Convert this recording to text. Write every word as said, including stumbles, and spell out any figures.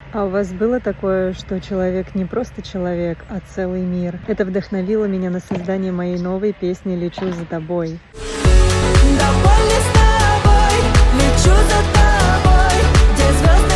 А у вас было такое, что человек не просто человек, а целый мир? Это вдохновило меня на создание моей новой песни «Лечу за тобой». Довольно с тобой, лечу за тобой, где звезды